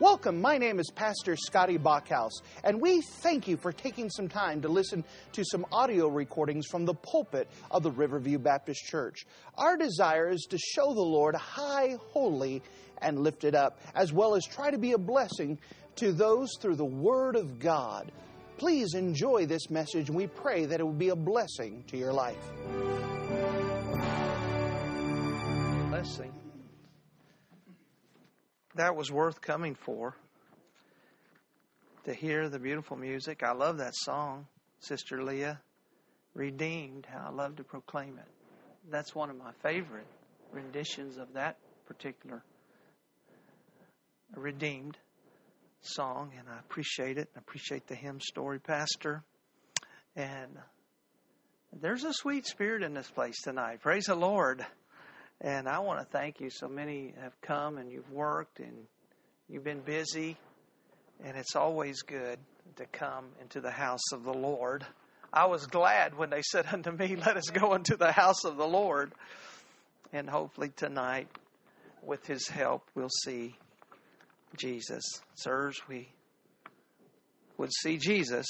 Welcome, my name is Pastor Scotty Bachhaus, and we thank you for taking some time to listen to some audio recordings from the pulpit of the Riverview Baptist Church. Our desire is to show the Lord high, holy, and lifted up, as well as try to be a blessing to those through the Word of God. Please enjoy this message, and we pray that it will be a blessing to your life. Blessing. That was worth coming for, to hear the beautiful music. I love that song, Sister Leah, Redeemed, how I love to proclaim it. That's one of my favorite renditions of that particular Redeemed song, and I appreciate it. I appreciate the hymn story, Pastor. And there's a sweet spirit in this place tonight. Praise the Lord. And I want to thank you. So many have come and you've worked and you've been busy. And it's always good to come into the house of the Lord. I was glad when they said unto me, let us go into the house of the Lord. And hopefully tonight, with His help, we'll see Jesus. Sirs, we would see Jesus.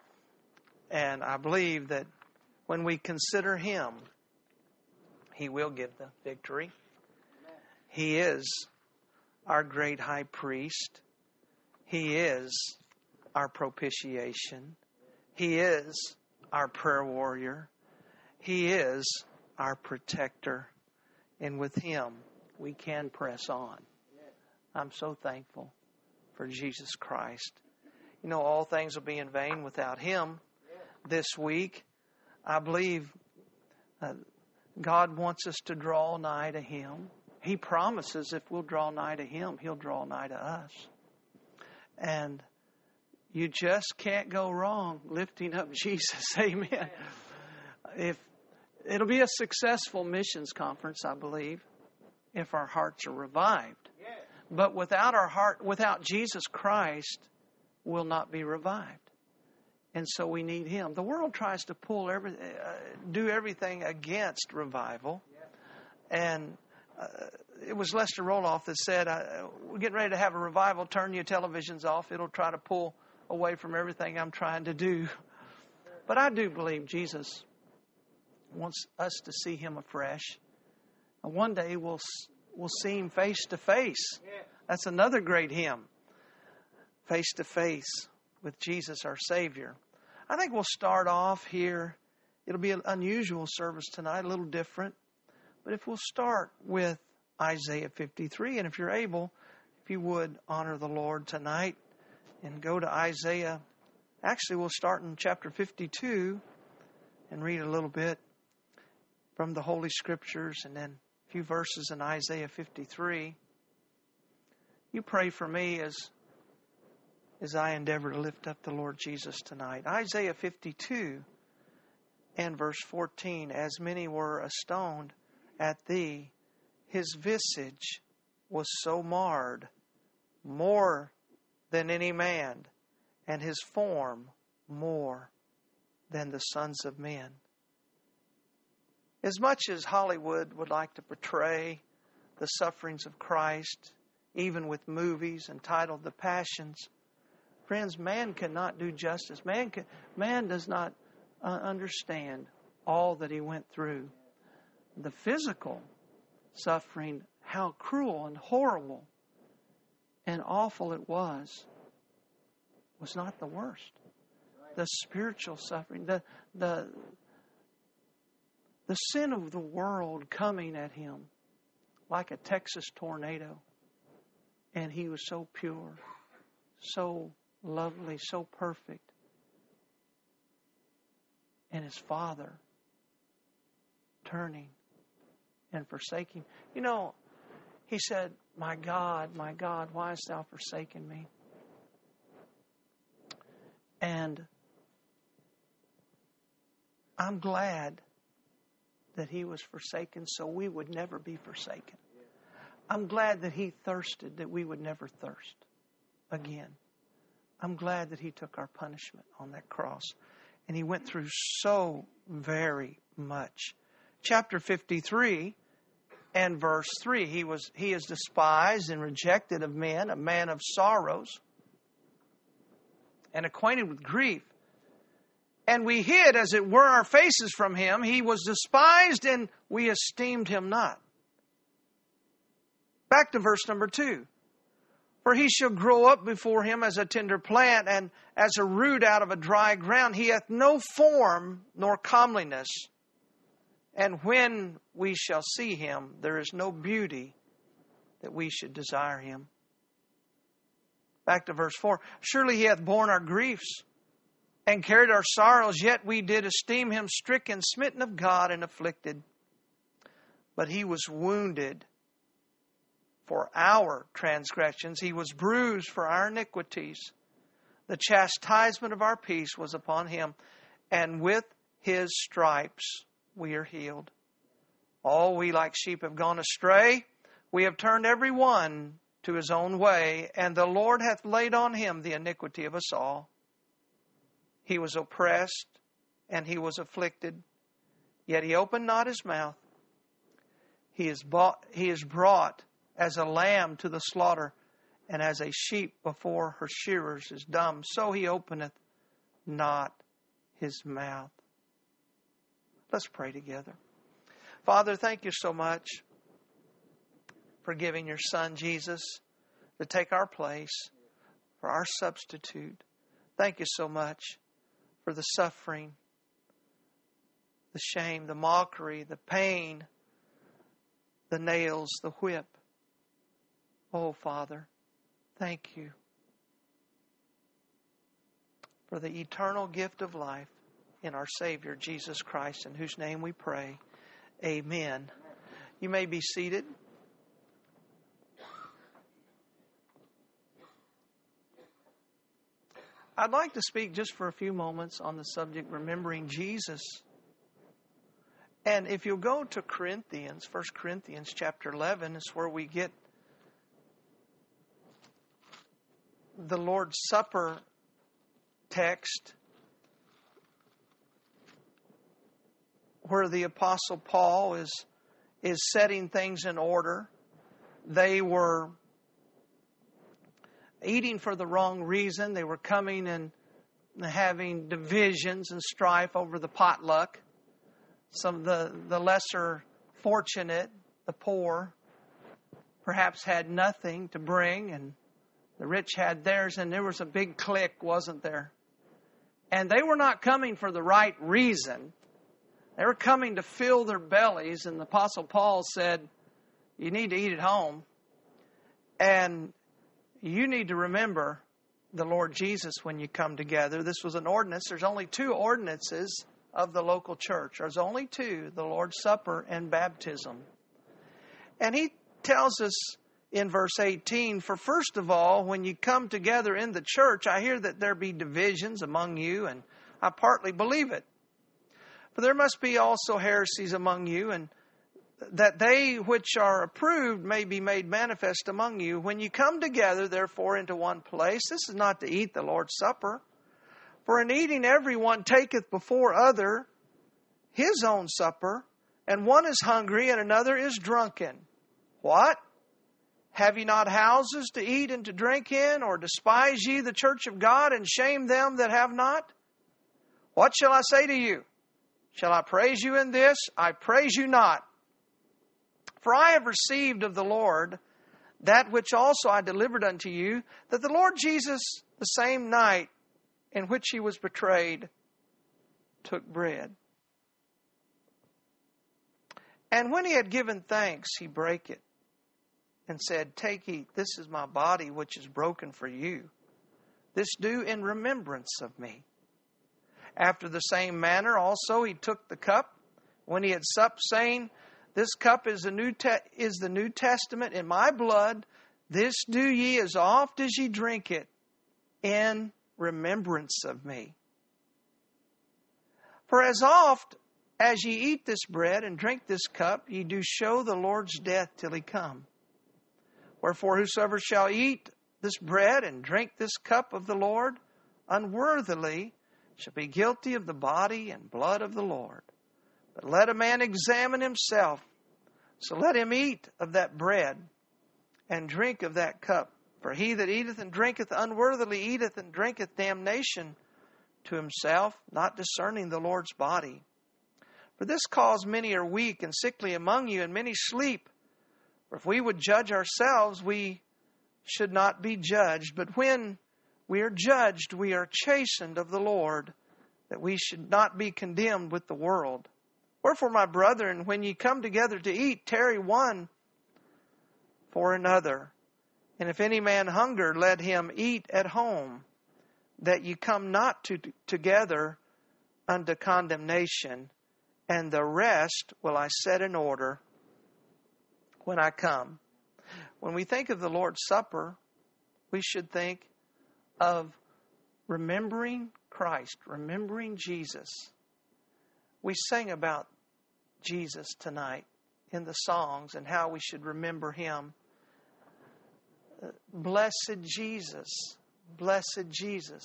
And I believe that when we consider Him, He will give the victory. He is our great high priest. He is our propitiation. He is our prayer warrior. He is our protector. And with Him, we can press on. I'm so thankful for Jesus Christ. You know, all things will be in vain without Him. This week, I believe God wants us to draw nigh to Him. He promises if we'll draw nigh to Him, He'll draw nigh to us. And you just can't go wrong lifting up Jesus. Amen. It'll be a successful missions conference, I believe, if our hearts are revived. But without Jesus Christ, we'll not be revived. And so we need Him. The world tries to do everything against revival. And it was Lester Roloff that said, we're getting ready to have a revival. Turn your televisions off. It'll try to pull away from everything I'm trying to do. But I do believe Jesus wants us to see Him afresh. And one day we'll see Him face to face. That's another great hymn. Face to face with Jesus, our Savior. I think we'll start off here. It'll be an unusual service tonight, a little different. But if we'll start with Isaiah 53, and if you're able, if you would honor the Lord tonight and go to Isaiah. Actually, we'll start in chapter 52 and read a little bit from the Holy Scriptures and then a few verses in Isaiah 53. You pray for me as I endeavor to lift up the Lord Jesus tonight. Isaiah 52 and verse 14. As many were astoned at thee, his visage was so marred, more than any man, and his form more than the sons of men. As much as Hollywood would like to portray the sufferings of Christ, even with movies entitled The Passions, friends, man cannot do justice. Man does not understand all that He went through. The physical suffering, how cruel and horrible and awful it was not the worst. The spiritual suffering, the sin of the world coming at Him like a Texas tornado. And He was so pure, so lovely, so perfect. And His Father turning and forsaking. You know, He said, my God, why hast thou forsaken me? And I'm glad that He was forsaken so we would never be forsaken. I'm glad that He thirsted that we would never thirst again. I'm glad that He took our punishment on that cross. And He went through so very much. Chapter 53 And verse 3, he is despised and rejected of men, a man of sorrows, and acquainted with grief. And we hid, as it were, our faces from him. He was despised, and we esteemed him not. Back to verse number 2. For he shall grow up before him as a tender plant, and as a root out of a dry ground. He hath no form nor comeliness. And when we shall see him, there is no beauty that we should desire him. Back to verse 4. Surely he hath borne our griefs and carried our sorrows, yet we did esteem him stricken, smitten of God, and afflicted. But he was wounded for our transgressions. He was bruised for our iniquities. The chastisement of our peace was upon him, and with his stripes we are healed. All we like sheep have gone astray. We have turned every one to his own way, and the Lord hath laid on him the iniquity of us all. He was oppressed, and he was afflicted, yet he opened not his mouth. He is brought as a lamb to the slaughter, and as a sheep before her shearers is dumb, so he openeth not his mouth. Let's pray together. Father, thank you so much for giving your Son, Jesus, to take our place, for our substitute. Thank you so much for the suffering, the shame, the mockery, the pain, the nails, the whip. Oh, Father, thank you for the eternal gift of life in our Savior, Jesus Christ, in whose name we pray. Amen. You may be seated. I'd like to speak just for a few moments on the subject, remembering Jesus. And if you'll go to Corinthians, 1 Corinthians chapter 11, is where we get the Lord's Supper text, where the Apostle Paul is setting things in order. They were eating for the wrong reason. They were coming and having divisions and strife over the potluck. Some of the lesser fortunate, the poor, perhaps had nothing to bring, and the rich had theirs, and there was a big clique, wasn't there? And they were not coming for the right reason. They were coming to fill their bellies, and the Apostle Paul said, you need to eat at home, and you need to remember the Lord Jesus when you come together. This was an ordinance. There's only 2 ordinances of the local church. There's only 2, the Lord's Supper and baptism. And he tells us in verse 18, for first of all, when you come together in the church, I hear that there be divisions among you, and I partly believe it. For there must be also heresies among you, and that they which are approved may be made manifest among you. When you come together, therefore, into one place, this is not to eat the Lord's Supper. For in eating every one taketh before other his own supper, and one is hungry and another is drunken. What? Have ye not houses to eat and to drink in? Or despise ye the church of God, and shame them that have not? What shall I say to you? Shall I praise you in this? I praise you not. For I have received of the Lord that which also I delivered unto you, that the Lord Jesus, the same night in which he was betrayed, took bread. And when he had given thanks, he brake it, and said, take, eat, this is my body which is broken for you. This do in remembrance of me. After the same manner also he took the cup, when he had supped, saying, this cup is the New Testament in my blood. This do ye as oft as ye drink it in remembrance of me. For as oft as ye eat this bread and drink this cup, ye do show the Lord's death till he come. Wherefore whosoever shall eat this bread and drink this cup of the Lord unworthily shall be guilty of the body and blood of the Lord. But let a man examine himself, So let him eat of that bread and drink of that cup. For he that eateth and drinketh unworthily eateth and drinketh damnation to himself, not discerning the Lord's body. For this cause many are weak and sickly among you, and many sleep. For if we would judge ourselves, we should not be judged. But when we are judged, we are chastened of the Lord, that we should not be condemned with the world. Wherefore, my brethren, when ye come together to eat, tarry one for another. And if any man hunger, let him eat at home, that ye come not together unto condemnation. And the rest will I set in order when I come. When we think of the Lord's Supper, we should think of remembering Christ, remembering Jesus. We sing about Jesus tonight in the songs and how we should remember Him. Blessed Jesus, blessed Jesus.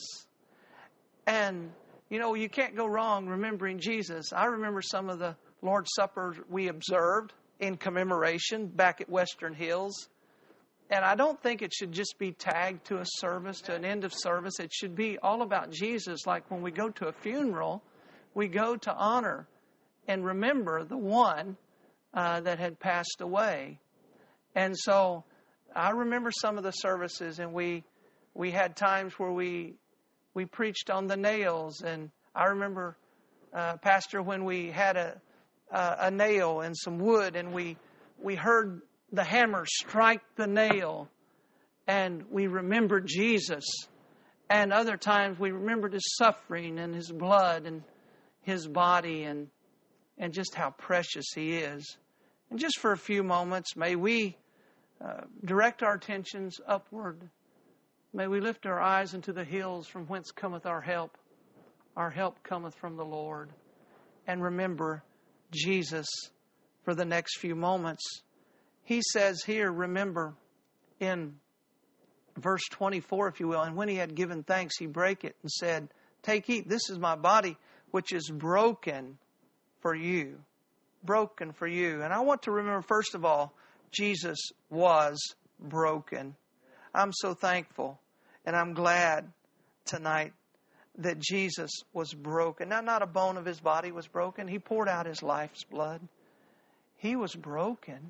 And, you know, you can't go wrong remembering Jesus. I remember some of the Lord's Supper we observed in commemoration back at Western Hills. And I don't think it should just be tagged to a service, to an end of service. It should be all about Jesus. Like when we go to a funeral, we go to honor and remember the one that had passed away. And so I remember some of the services, and we had times where we preached on the nails. And I remember, Pastor, when we had a nail and some wood, and we heard the hammer strike the nail, and we remembered Jesus. And other times we remembered His suffering and His blood and His body and just how precious He is. And just for a few moments, may we direct our attentions upward. May we lift our eyes into the hills from whence cometh our help. Our help cometh from the Lord. And remember Jesus for the next few moments. He says here, remember, in verse 24, if you will, and when He had given thanks, He brake it and said, take, eat, this is my body, which is broken for you. Broken for you. And I want to remember, first of all, Jesus was broken. I'm so thankful and I'm glad tonight that Jesus was broken. Now, not a bone of His body was broken. He poured out His life's blood. He was broken.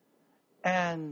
And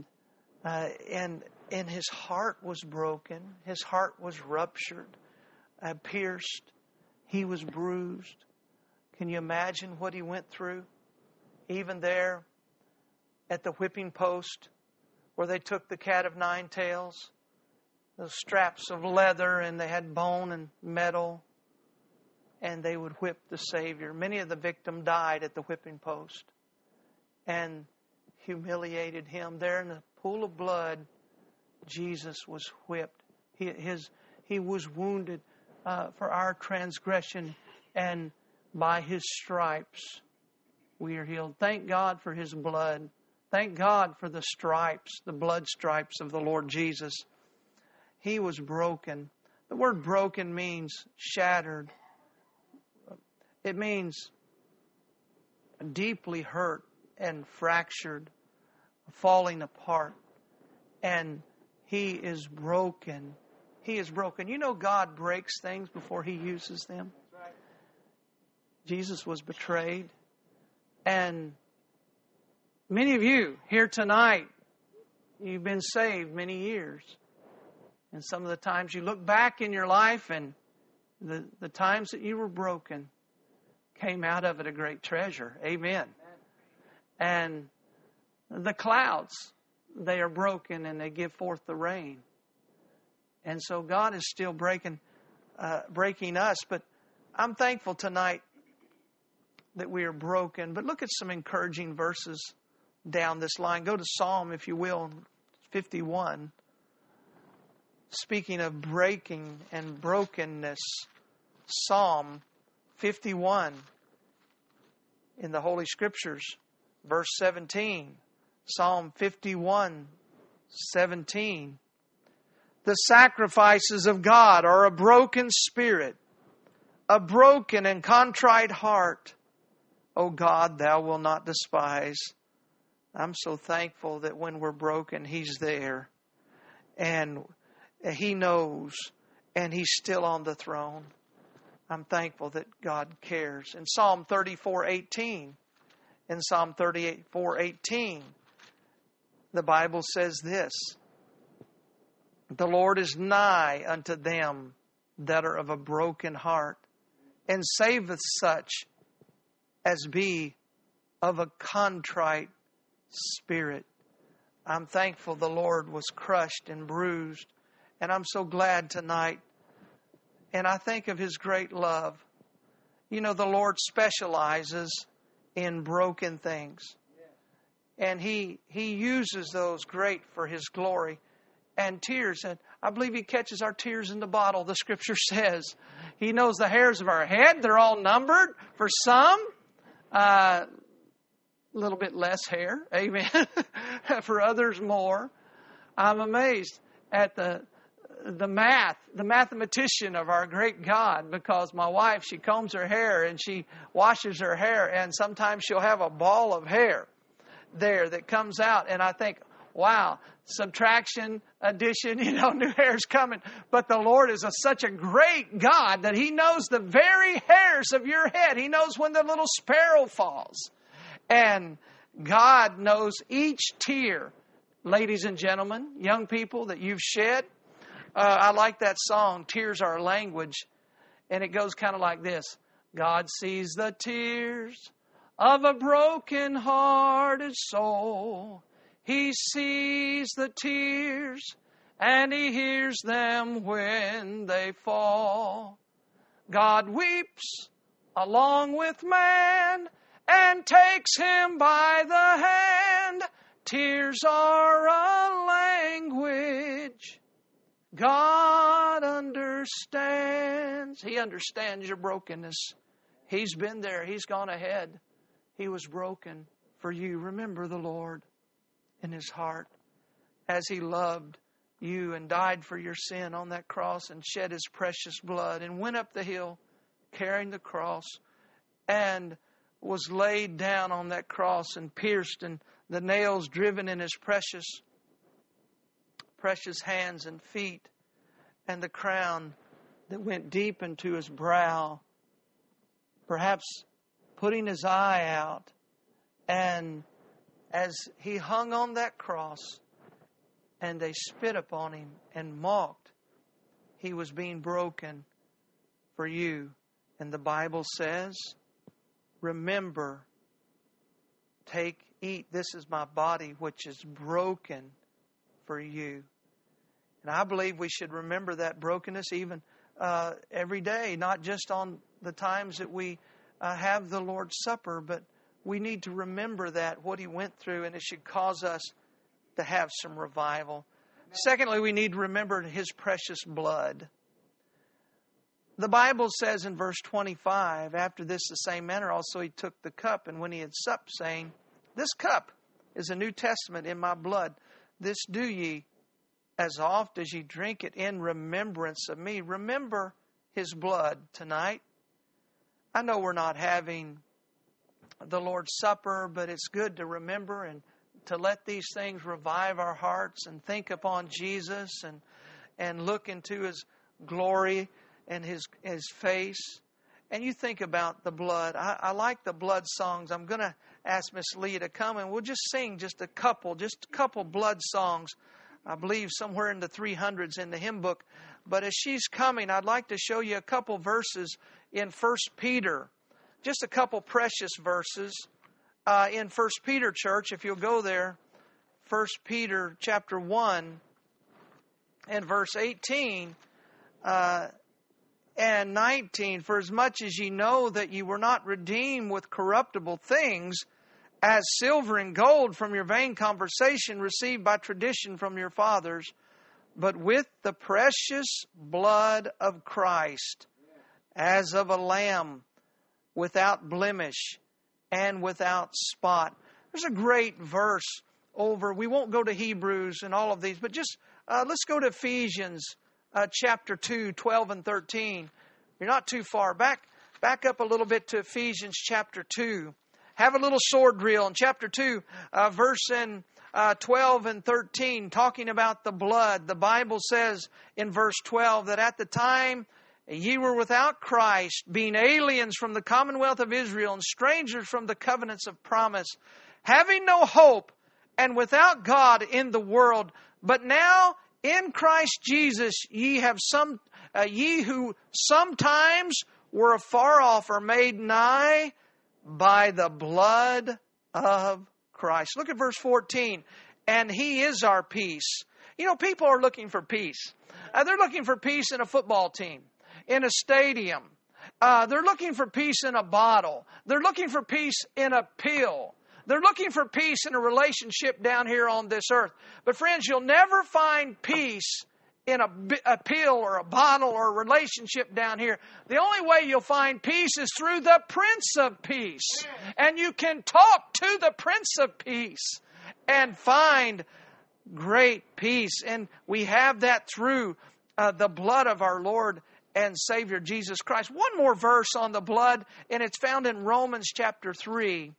His heart was broken. His heart was ruptured, pierced. He was bruised. Can you imagine what He went through? Even there at the whipping post where they took the cat of nine tails, those straps of leather, and they had bone and metal, and they would whip the Savior. Many of the victims died at the whipping post and humiliated Him. There in the pool of blood, Jesus was whipped. He was wounded for our transgression, and by His stripes we are healed. Thank God for His blood. Thank God for the stripes, the blood stripes of the Lord Jesus. He was broken. The word broken means shattered. It means deeply hurt and fractured, falling apart. And He is broken. He is broken. You know, God breaks things before He uses them. Jesus was betrayed. And many of you here tonight, you've been saved many years. And some of the times you look back in your life, and the times that you were broken came out of it a great treasure. Amen. And the clouds, they are broken and they give forth the rain. And so God is still breaking us. But I'm thankful tonight that we are broken. But look at some encouraging verses down this line. Go to Psalm, if you will, 51. Speaking of breaking and brokenness, Psalm 51 in the Holy Scriptures, verse 17. Psalm 51, 17. The sacrifices of God are a broken spirit, a broken and contrite heart. O God, Thou wilt not despise. I'm so thankful that when we're broken, He's there. And He knows. And He's still on the throne. I'm thankful that God cares. In Psalm 34:18, the Bible says this: the Lord is nigh unto them that are of a broken heart, and saveth such as be of a contrite spirit. I'm thankful the Lord was crushed and bruised, and I'm so glad tonight. And I think of His great love. You know, the Lord specializes in broken things. And He uses those great for His glory. And tears, and I believe He catches our tears in the bottle, the Scripture says. He knows the hairs of our head. They're all numbered. For some, a little bit less hair. Amen. For others, more. I'm amazed at the mathematician of our great God, because my wife, she combs her hair and she washes her hair, and sometimes she'll have a ball of hair there that comes out, and I think, wow, subtraction, addition, new hair's coming. But the Lord is such a great God that He knows the very hairs of your head. He knows when the little sparrow falls. And God knows each tear, ladies and gentlemen, young people, that you've shed. I like that song, Tears Are a Language. And it goes kind of like this. God sees the tears of a broken-hearted soul. He sees the tears and He hears them when they fall. God weeps along with man and takes him by the hand. Tears are a language God understands. He understands your brokenness. He's been there. He's gone ahead. He was broken for you. Remember the Lord in His heart as He loved you and died for your sin on that cross and shed His precious blood and went up the hill carrying the cross and was laid down on that cross and pierced, and the nails driven in His precious hands and feet, and the crown that went deep into His brow, perhaps putting His eye out. And as He hung on that cross and they spit upon Him and mocked, He was being broken for you. And the Bible says, remember, take, eat, this is my body which is broken for you. And I believe we should remember that brokenness even every day, not just on the times that we have the Lord's Supper, but we need to remember that, what He went through, and it should cause us to have some revival. Secondly, we need to remember His precious blood. The Bible says in verse 25, after this the same manner also He took the cup, and when He had supped, saying, this cup is a New Testament in my blood. This do ye as oft as ye drink it in remembrance of me. Remember His blood tonight. I know we're not having the Lord's Supper, but it's good to remember and to let these things revive our hearts and think upon Jesus and look into His glory and His face. And you think about the blood. I like the blood songs. I'm going to ask Miss Lee to come, and we'll just sing just a couple blood songs. I believe somewhere in the 300s in the hymn book. But as she's coming, I'd like to show you a couple verses in 1 Peter. Just a couple precious verses in 1 Peter, church, if you'll go there. 1 Peter chapter 1 and verse 18 and 19. For as much as ye know that ye were not redeemed with corruptible things, as silver and gold from your vain conversation received by tradition from your fathers, but with the precious blood of Christ, as of a lamb, without blemish and without spot. There's a great verse over. We won't go to Hebrews and all of these, but just let's go to Ephesians chapter 2, 12 and 13. You're not too far. Back up a little bit to Ephesians chapter 2. have a little sword drill in chapter 2, verse in 12 and 13, talking about the blood. The Bible says in verse 12 that at the time ye were without Christ, being aliens from the commonwealth of Israel and strangers from the covenants of promise, having no hope and without God in the world. But now in Christ Jesus ye who sometimes were afar off are made nigh by the blood of Christ. Look at verse 14. And He is our peace. You know, people are looking for peace. They're looking for peace in a football team, in a stadium. They're looking for peace in a bottle. They're looking for peace in a pill. They're looking for peace in a relationship down here on this earth. But friends, you'll never find peace in a pill or a bottle or a relationship down here. The only way you'll find peace is through the Prince of Peace. And you can talk to the Prince of Peace and find great peace. And we have that through the blood of our Lord and Savior Jesus Christ. One more verse on the blood, and it's found in Romans chapter 3.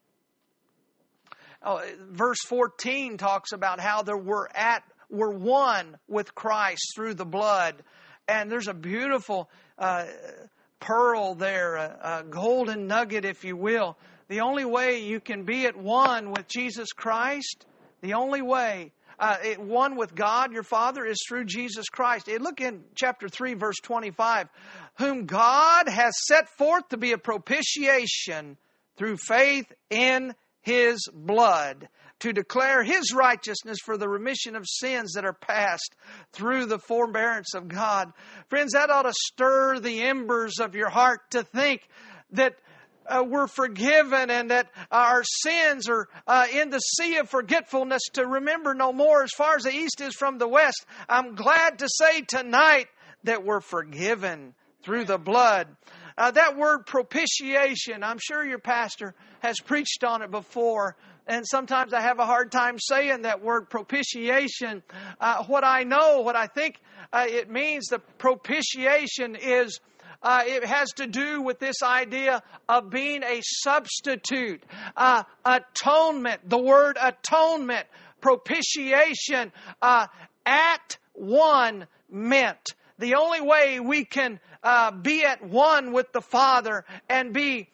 Verse 14 talks about how we're one with Christ through the blood. And there's a beautiful pearl there, a golden nugget, if you will. The only way you can be at one with Jesus Christ, the only way, one with God, your Father, is through Jesus Christ. Look in chapter 3, verse 25. Whom God has set forth to be a propitiation through faith in His blood, to declare His righteousness for the remission of sins that are past through the forbearance of God. Friends, that ought to stir the embers of your heart to think that we're forgiven and that our sins are in the sea of forgetfulness to remember no more as far as the east is from the west. I'm glad to say tonight that we're forgiven through the blood. That word propitiation, I'm sure your pastor has preached on it before, and sometimes I have a hard time saying that word propitiation. What I think it means, the propitiation is, it has to do with this idea of being a substitute, atonement, the word atonement, propitiation, at one meant. The only way we can be at one with the Father and be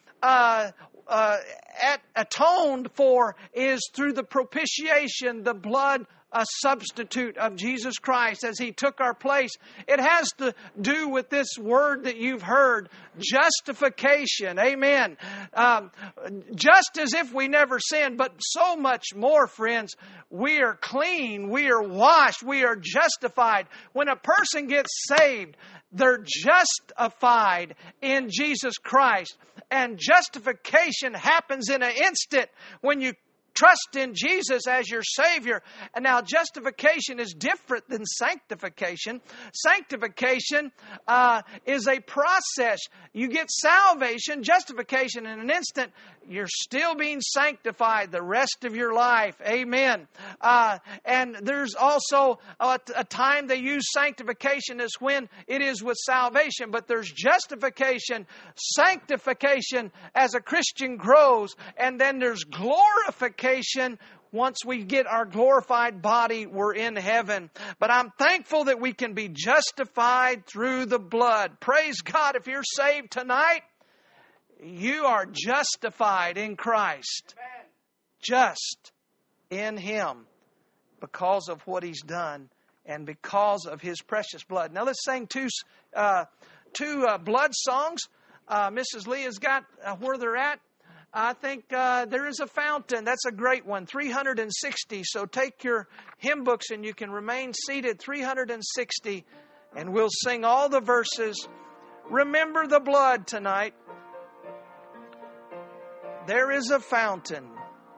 atoned for is through the propitiation, the blood substitute of Jesus Christ as He took our place. It has to do with this word that you've heard, justification. Amen. Just as if we never sinned, but so much more, friends. We are clean. We are washed. We are justified. When a person gets saved, they're justified in Jesus Christ. And justification happens in an instant when you trust in Jesus as your Savior. And now justification is different than sanctification. Sanctification is a process. You get salvation, justification in an instant. You're still being sanctified the rest of your life. Amen. And there's also a time they use sanctification is when it is with salvation. But there's justification, sanctification as a Christian grows. And then there's glorification. Once we get our glorified body, we're in heaven. But I'm thankful that we can be justified through the blood. Praise God. If you're saved tonight, you are justified in Christ. Amen. Just in Him because of what He's done and because of His precious blood. Now let's sing two blood songs. Mrs. Lee has got where they're at. I think there is a fountain. That's a great one. 360. So take your hymn books and you can remain seated. 360. And we'll sing all the verses. Remember the blood tonight. There is a fountain.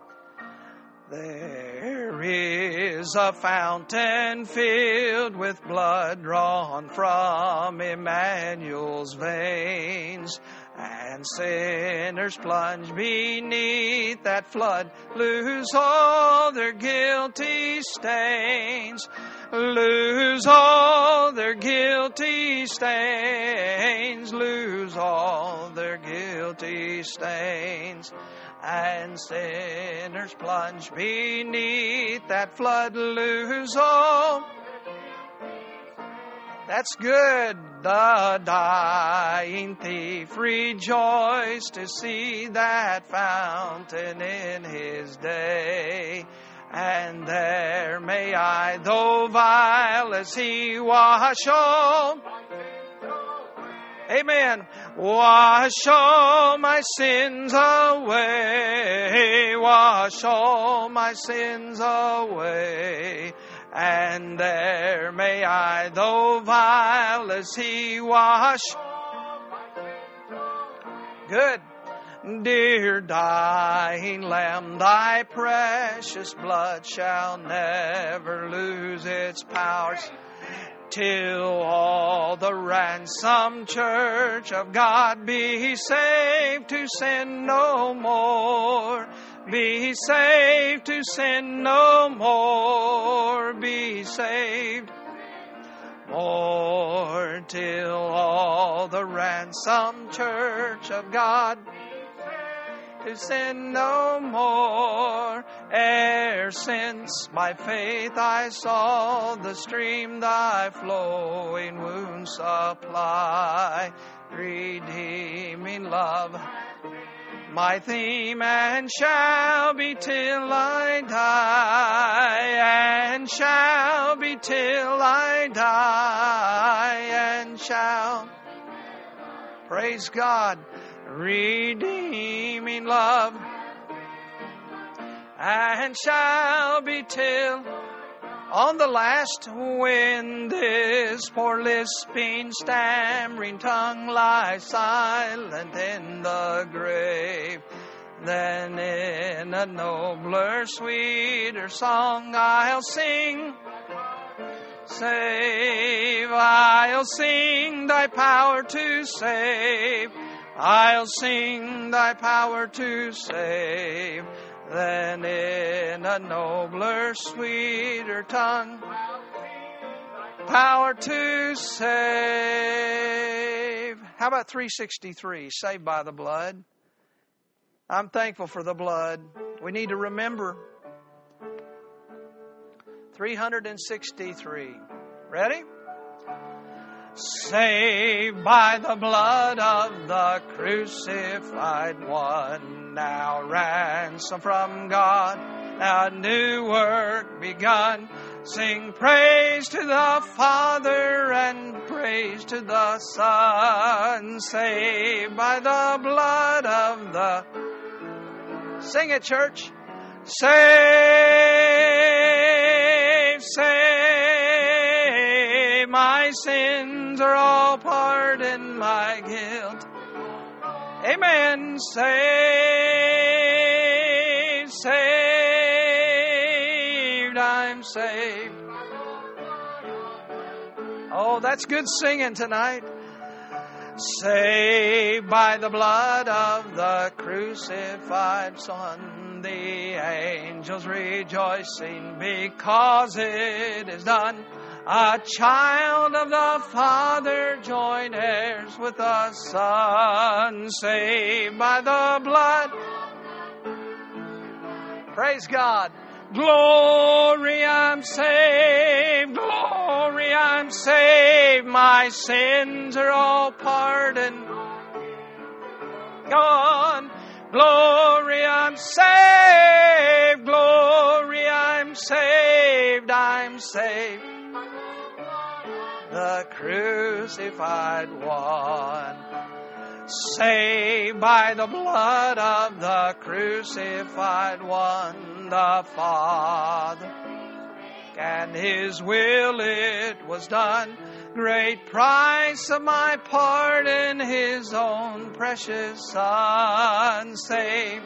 There is a fountain filled with blood drawn from Emmanuel's veins. And sinners plunge beneath that flood, lose all their guilty stains. Lose all their guilty stains. Lose all their guilty stains. and sinners plunge beneath that flood lose all. That's good. The dying thief rejoiced to see that fountain in his day. And there may I, though vile as he, wash all. Amen. Wash all my sins away. Wash all my sins away. And there may I, though vile as he, wash. Good. Dear dying Lamb, thy precious blood shall never lose its powers, till all the ransomed church of God be saved to sin no more. Be saved to sin no more. Be saved more, till all the ransomed church of God to sin no more. Ere since by faith I saw the stream thy flowing wounds supply, redeeming love my theme, and shall be till I die, and shall be till I die, and shall, praise God, redeeming love, and shall be till on the last, when this poor lisping, stammering tongue lies silent in the grave, then in a nobler, sweeter song I'll sing. Save, I'll sing thy power to save. I'll sing thy power to save. Then in a nobler, sweeter tongue, power to save. How about 363, saved by the blood? I'm thankful for the blood. We need to remember 363. Ready? Saved by the blood of the crucified one, now ransomed from God, now a new work begun. Sing praise to the Father and praise to the Son, saved by the blood of the... Sing it, church. Save, save, my sins are all pardoned, my guilt. Amen. Saved, saved, I'm saved. Oh, that's good singing tonight. Saved by the blood of the crucified Son, the angels rejoicing because it is done. A child of the Father, joint heirs with the Son, saved by the blood. Praise God. Glory, I'm saved. Glory, I'm saved. My sins are all pardoned. Gone. Glory, I'm saved. Glory, I'm saved. I'm saved. The crucified one, saved by the blood of the crucified one, the Father, and His will it was done. Great price of my pardon, His own precious Son, saved,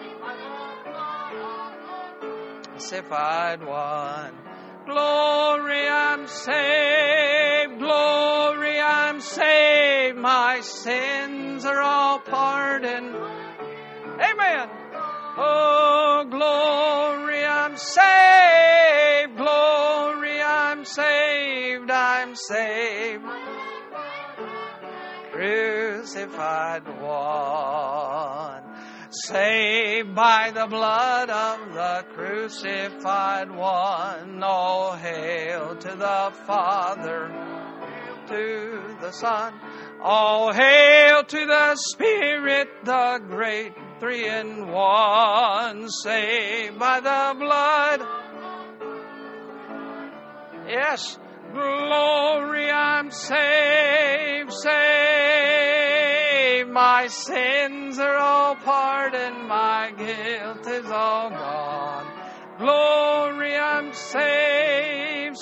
crucified one. Glory, I'm saved. Glory, I'm saved. My sins are all pardoned. Amen. Oh, glory, I'm saved. Glory, I'm saved. I'm saved. Crucified one. saved by the blood of the crucified one. Oh, hail to the Father, to the Son. Oh, hail to the Spirit, the great 3 in 1, saved by the blood. Yes, glory, I'm saved, saved. My sins are all pardoned, my guilt is all gone. Glory, I'm saved,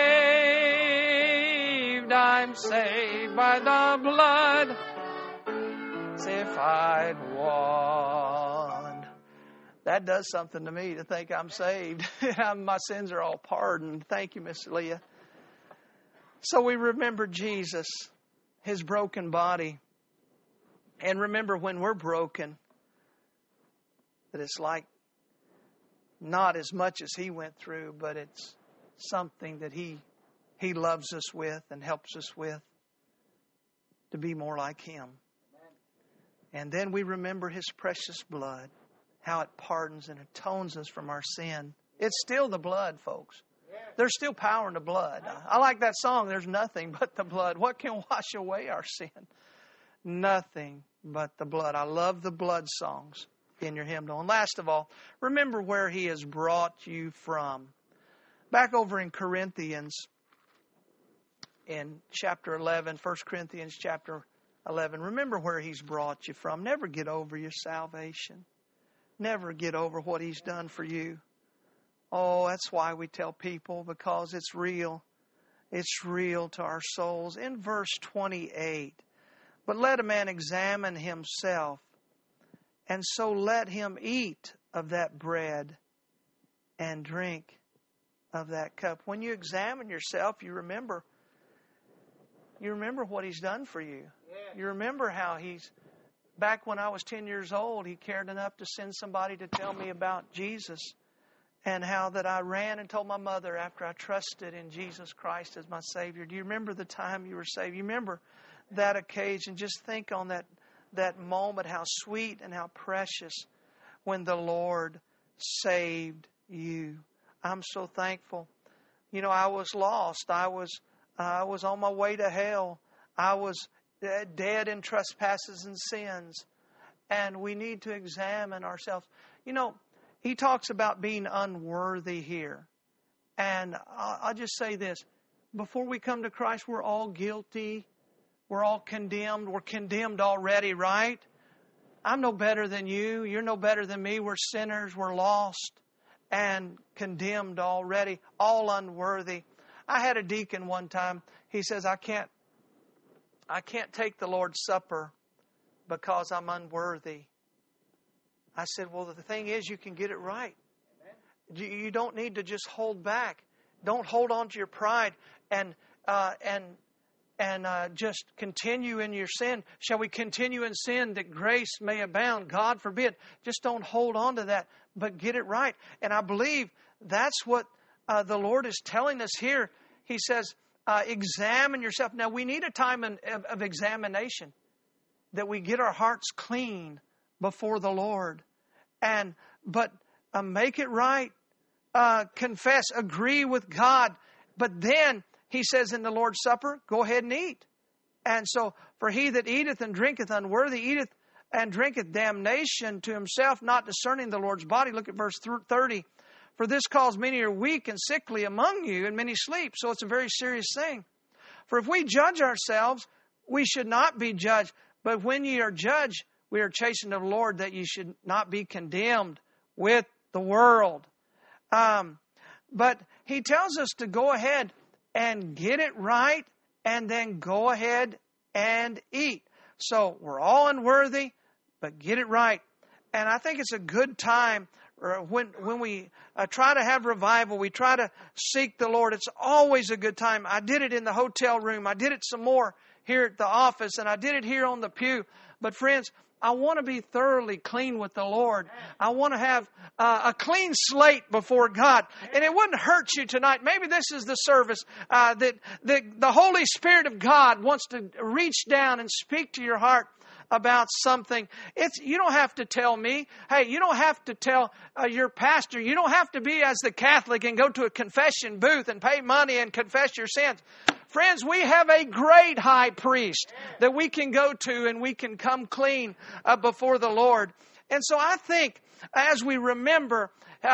saved. I'm saved by the blood, crucified one. That does something to me to think I'm saved. My sins are all pardoned. Thank you, Miss Leah. So we remember Jesus, His broken body. And remember when we're broken, that it's like not as much as He went through, but it's something that He loves us with and helps us with to be more like Him. And then we remember His precious blood, how it pardons and atones us from our sin. It's still the blood, folks. There's still power in the blood. I like that song, There's Nothing But the Blood. What can wash away our sin? Nothing but the blood. I love the blood songs in your hymnal. And last of all, remember where He has brought you from. Back over in Corinthians, in chapter 11, 1 Corinthians chapter 11, remember where He's brought you from. Never get over your salvation. Never get over what He's done for you. Oh, that's why we tell people, because it's real. It's real to our souls. In verse 28, but let a man examine himself, and so let him eat of that bread and drink of that cup. When you examine yourself, you remember what He's done for you. You remember how back when I was 10 years old, He cared enough to send somebody to tell me about Jesus, and how that I ran and told my mother after I trusted in Jesus Christ as my Savior. Do you remember the time you were saved? You remember that occasion? Just think on that moment, how sweet and how precious when the Lord saved you. I'm so thankful. You know, I was lost. I was on my way to hell. I was dead in trespasses and sins. And we need to examine ourselves. You know, He talks about being unworthy here. And I'll just say this. Before we come to Christ, we're all guilty. We're all condemned. We're condemned already, right? I'm no better than you. You're no better than me. We're sinners. We're lost and condemned already. All unworthy. I had a deacon one time. He says, I can't take the Lord's Supper because I'm unworthy. I said, well, the thing is, you can get it right. You don't need to just hold back. Don't hold on to your pride and just continue in your sin. Shall we continue in sin that grace may abound? God forbid. Just don't hold on to that, but get it right. And I believe that's what the Lord is telling us here. He says, examine yourself. Now, we need a time of examination, that we get our hearts clean before the Lord. But make it right. Confess, agree with God. But then, He says in the Lord's Supper, go ahead and eat. And so, for he that eateth and drinketh unworthy, eateth and drinketh damnation to himself, not discerning the Lord's body. Look at verse 30. For this cause many are weak and sickly among you, and many sleep. So it's a very serious thing. For if we judge ourselves, we should not be judged. But when ye are judged, we are chastened of the Lord, that ye should not be condemned with the world. But He tells us to go ahead and get it right, and then go ahead and eat. So we're all unworthy, but get it right. And I think it's a good time when we try to have revival, we try to seek the Lord. It's always a good time. I did it in the hotel room. I did it some more here at the office, and I did it here on the pew. But friends, I want to be thoroughly clean with the Lord. I want to have a clean slate before God. And it wouldn't hurt you tonight. Maybe this is the service that the Holy Spirit of God wants to reach down and speak to your heart about something, you don't have to tell me. Hey, you don't have to tell your pastor. You don't have to be as the Catholic and go to a confession booth and pay money and confess your sins. Friends, we have a great high priest that we can go to and we can come clean before the Lord. And so I think as we remember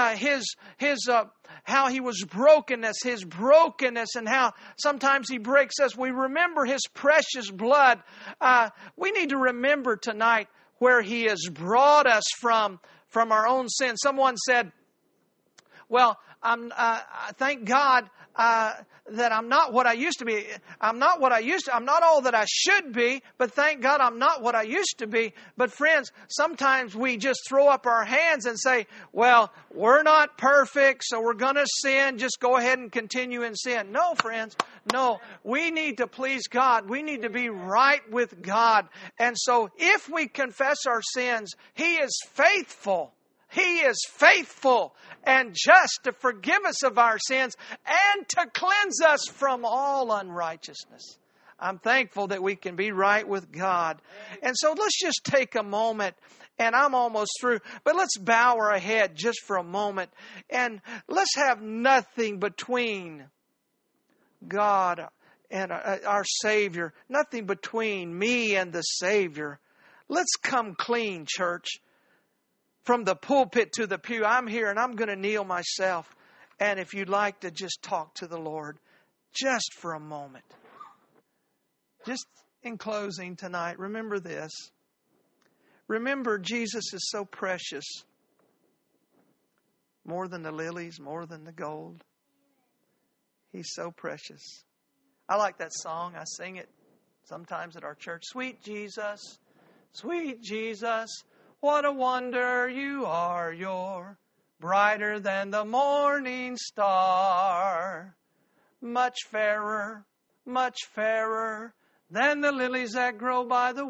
how He was His brokenness, and how sometimes He breaks us, we remember His precious blood. We need to remember tonight where He has brought us from our own sin. Someone said, well, thank God that I'm not what I used to be. I'm not all that I should be, but thank God I'm not what I used to be. But friends, sometimes we just throw up our hands and say, well, we're not perfect, so we're going to sin. Just go ahead and continue in sin. No, friends. No, we need to please God. We need to be right with God. And so if we confess our sins, He is faithful. He is faithful and just to forgive us of our sins and to cleanse us from all unrighteousness. I'm thankful that we can be right with God. And so let's just take a moment, and I'm almost through, but let's bow our head just for a moment, and let's have nothing between God and our Savior, nothing between me and the Savior. Let's come clean, church. From the pulpit to the pew, I'm here and I'm going to kneel myself. And if you'd like to just talk to the Lord just for a moment. Just in closing tonight, remember this. Remember, Jesus is so precious. More than the lilies, more than the gold. He's so precious. I like that song. I sing it sometimes at our church. Sweet Jesus, what a wonder you are. You're brighter than the morning star. Much fairer than the lilies that grow by the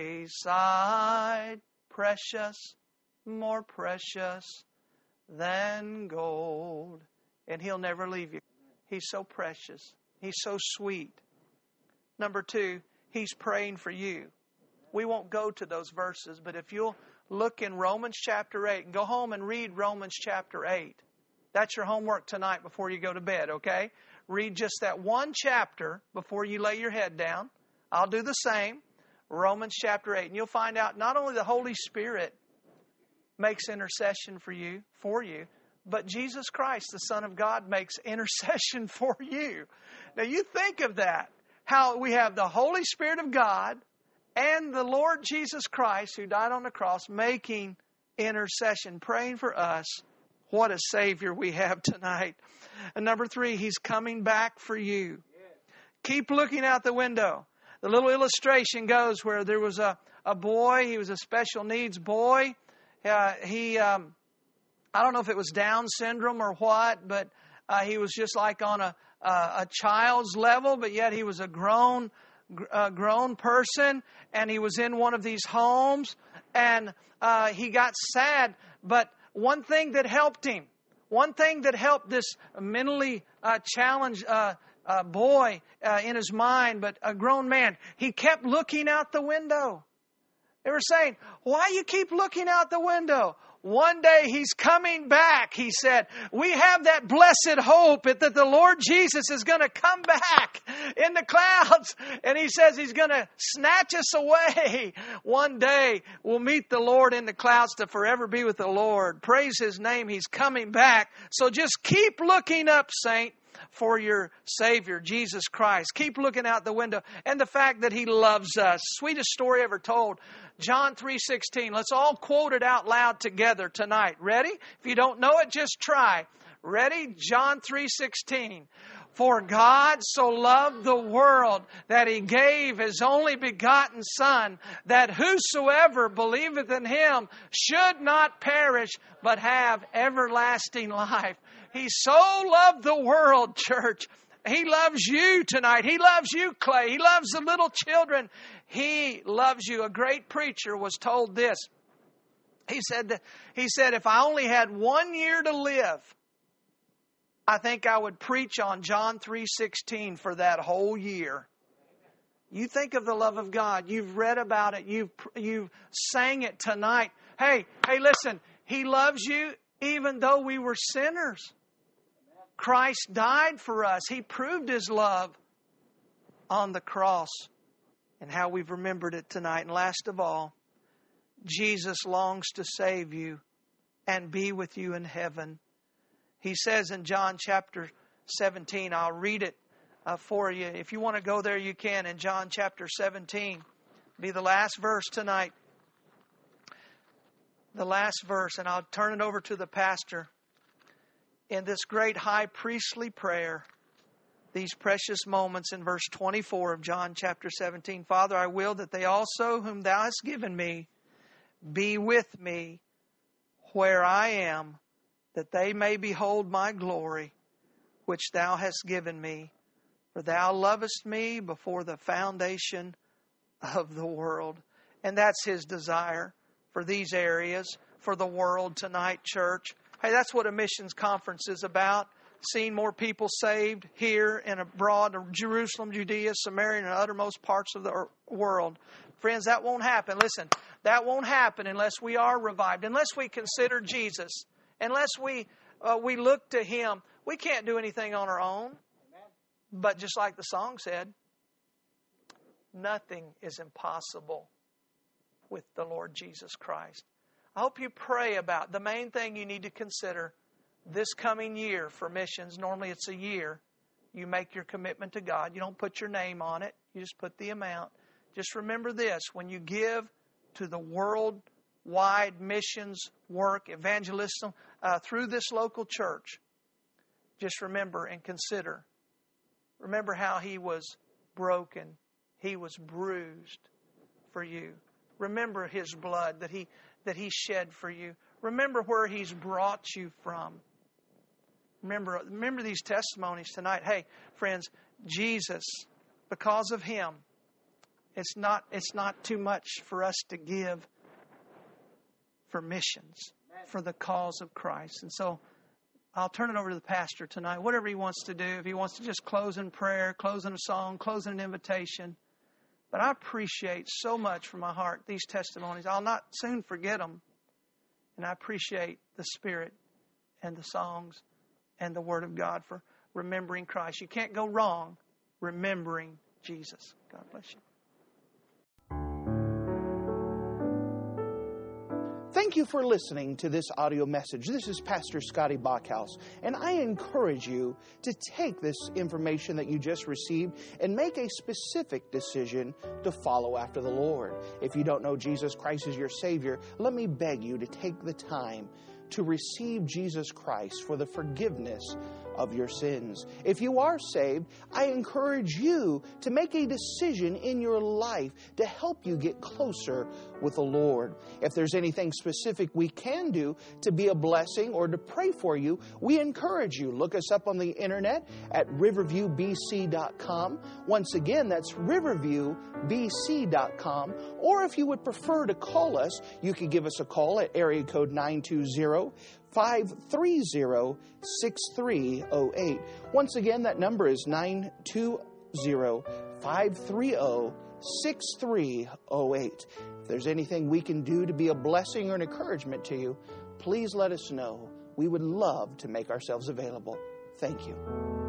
wayside. Precious, more precious than gold. And He'll never leave you. He's so precious. He's so sweet. Number 2, He's praying for you. We won't go to those verses, but if you'll look in Romans chapter 8 and go home and read Romans chapter 8. That's your homework tonight before you go to bed, okay? Read just that one chapter before you lay your head down. I'll do the same. Romans chapter 8. And you'll find out not only the Holy Spirit makes intercession for you, but Jesus Christ, the Son of God, makes intercession for you. Now you think of that. How we have the Holy Spirit of God and the Lord Jesus Christ, who died on the cross, making intercession, praying for us. What a Savior we have tonight. And number 3, He's coming back for you. Keep looking out the window. The little illustration goes where there was a boy. He was a special needs boy. I don't know if it was Down syndrome or what, but he was just like on a child's level, but yet he was a grown person, and he was in one of these homes, and he got sad. But one thing that helped him, this mentally challenged boy in his mind, but a grown man, he kept looking out the window. They were saying, why you keep looking out the window? One day He's coming back, he said. We have that blessed hope that the Lord Jesus is going to come back in the clouds. And He says He's going to snatch us away. One day we'll meet the Lord in the clouds to forever be with the Lord. Praise His name. He's coming back. So just keep looking up, saint, for your Savior, Jesus Christ. Keep looking out the window. And the fact that He loves us. Sweetest story ever told. John 3:16. Let's all quote it out loud together tonight. Ready? If you don't know it, just try. Ready? John 3:16. For God so loved the world that He gave His only begotten Son, that whosoever believeth in Him should not perish, but have everlasting life. He so loved the world, church. He loves you tonight. He loves you, Clay. He loves the little children. He loves you. A great preacher was told this. He said, if I only had 1 year to live, I think I would preach on John 3:16 for that whole year. You think of the love of God. You've read about it. You've sang it tonight. Hey, listen. He loves you even though we were sinners. Christ died for us. He proved His love on the cross, and how we've remembered it tonight. And last of all, Jesus longs to save you and be with you in heaven. He says in John chapter 17, I'll read it for you. If you want to go there, you can. In John chapter 17, be the last verse tonight. The last verse, and I'll turn it over to the pastor. In this great high priestly prayer, these precious moments in verse 24 of John chapter 17. Father, I will that they also whom Thou hast given me be with me where I am, that they may behold my glory, which Thou hast given me. For Thou lovest me before the foundation of the world. And that's His desire for these areas, for the world tonight, church. Hey, that's what a missions conference is about. Seeing more people saved here and abroad, Jerusalem, Judea, Samaria, and the uttermost parts of the world. Friends, that won't happen. Listen, that won't happen unless we are revived, unless we consider Jesus, unless we look to Him. We can't do anything on our own. But just like the song said, nothing is impossible with the Lord Jesus Christ. I hope you pray about the main thing you need to consider this coming year for missions. Normally it's a year. You make your commitment to God. You don't put your name on it. You just put the amount. Just remember this. When you give to the worldwide missions work, evangelism, through this local church, just remember and consider. Remember how He was broken. He was bruised for you. Remember His blood that He shed for you. Remember where He's brought you from. Remember these testimonies tonight. Hey, friends, Jesus, because of Him, it's not too much for us to give for missions, for the cause of Christ. And so I'll turn it over to the pastor tonight. Whatever he wants to do, if he wants to just close in prayer, close in a song, close in an invitation. But I appreciate so much from my heart these testimonies. I'll not soon forget them. And I appreciate the Spirit and the songs and the Word of God for remembering Christ. You can't go wrong remembering Jesus. God bless you. Thank you for listening to this audio message. This is Pastor Scotty Bachhaus, and I encourage you to take this information that you just received and make a specific decision to follow after the Lord. If you don't know Jesus Christ as your Savior, let me beg you to take the time to receive Jesus Christ for the forgiveness of your sins. If you are saved, I encourage you to make a decision in your life to help you get closer with the Lord. If there's anything specific we can do to be a blessing or to pray for you, we encourage you. Look us up on the internet at riverviewbc.com. Once again, that's riverviewbc.com. Or if you would prefer to call us, you can give us a call at area code 920-530-6308. Once again, that number is 920-530-6308. If there's anything we can do to be a blessing or an encouragement to you, please let us know. We would love to make ourselves available. Thank you.